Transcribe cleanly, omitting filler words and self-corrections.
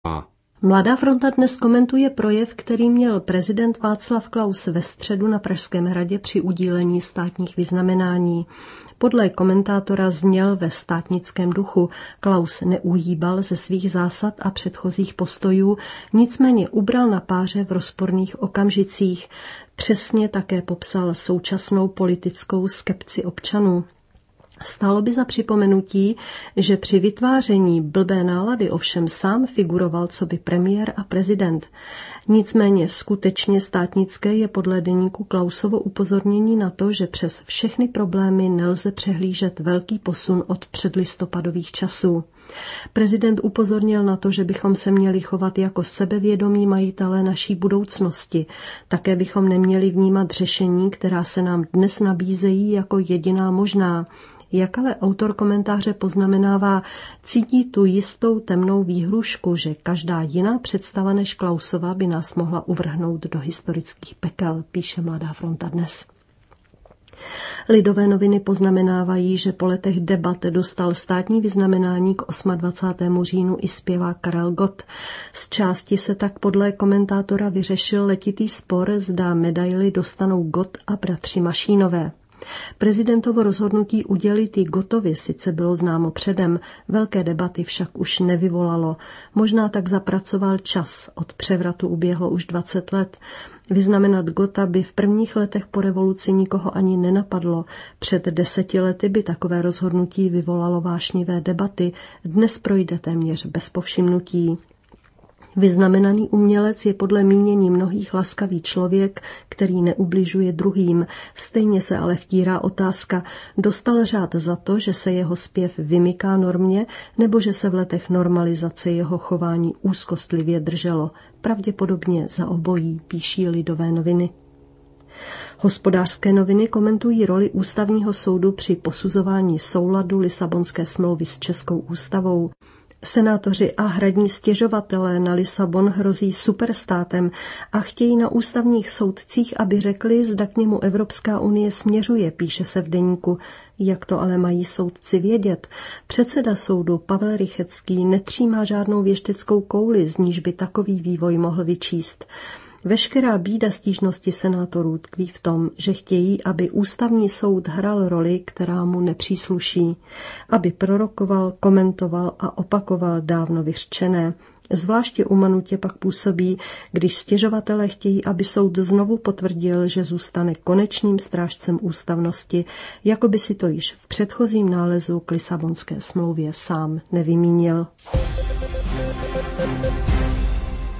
Mladá fronta dnes komentuje projev, který měl prezident Václav Klaus ve středu na Pražském hradě při udílení státních vyznamenání. Podle komentátora zněl ve státnickém duchu. Klaus neuhýbal ze svých zásad a předchozích postojů, nicméně ubral na páře v rozporných okamžicích. Přesně také popsal současnou politickou skepci občanů. Stálo by za připomenutí, že při vytváření blbé nálady ovšem sám figuroval coby premiér a prezident. Nicméně skutečně státnické je podle deníku Klausovo upozornění na to, že přes všechny problémy nelze přehlížet velký posun od předlistopadových časů. Prezident upozornil na to, že bychom se měli chovat jako sebevědomí majitelé naší budoucnosti. Také bychom neměli vnímat řešení, která se nám dnes nabízejí jako jediná možná. Jak ale autor komentáře poznamenává, cítí tu jistou temnou výhrušku, že každá jiná představa než Klausova by nás mohla uvrhnout do historických pekel, píše Mladá fronta dnes. Lidové noviny poznamenávají, že po letech debat dostal státní vyznamenání k 28. říjnu i zpěvák Karel Gott. Z části se tak podle komentátora vyřešil letitý spor, zda medaili dostanou Gott a bratři Mašínové. Prezidentovo rozhodnutí udělit ji Gottovi sice bylo známo předem, velké debaty však už nevyvolalo. Možná tak zapracoval čas, od převratu uběhlo už 20 let. Vyznamenat Gotta by v prvních letech po revoluci nikoho ani nenapadlo. Před 10 lety by takové rozhodnutí vyvolalo vášnivé debaty, dnes projde téměř bez povšimnutí. Vyznamenaný umělec je podle mínění mnohých laskavý člověk, který neubližuje druhým. Stejně se ale vtírá otázka, dostal řád za to, že se jeho zpěv vymyká normě, nebo že se v letech normalizace jeho chování úzkostlivě drželo. Pravděpodobně za obojí, píší Lidové noviny. Hospodářské noviny komentují roli Ústavního soudu při posuzování souladu Lisabonské smlouvy s Českou ústavou. Senátoři a hradní stěžovatelé na Lisabon hrozí superstátem a chtějí na ústavních soudcích, aby řekli, zda k němu Evropská unie směřuje, píše se v deníku. Jak to ale mají soudci vědět? Předseda soudu Pavel Rychecký netřímá žádnou věšteckou kouli, z níž by takový vývoj mohl vyčíst. Veškerá bída stížnosti senátorů tkví v tom, že chtějí, aby ústavní soud hrál roli, která mu nepřísluší, aby prorokoval, komentoval a opakoval dávno vyřčené. Zvláště umanutě pak působí, když stěžovatelé chtějí, aby soud znovu potvrdil, že zůstane konečným strážcem ústavnosti, jako by si to již v předchozím nálezu k Lisabonské smlouvě sám nevymínil.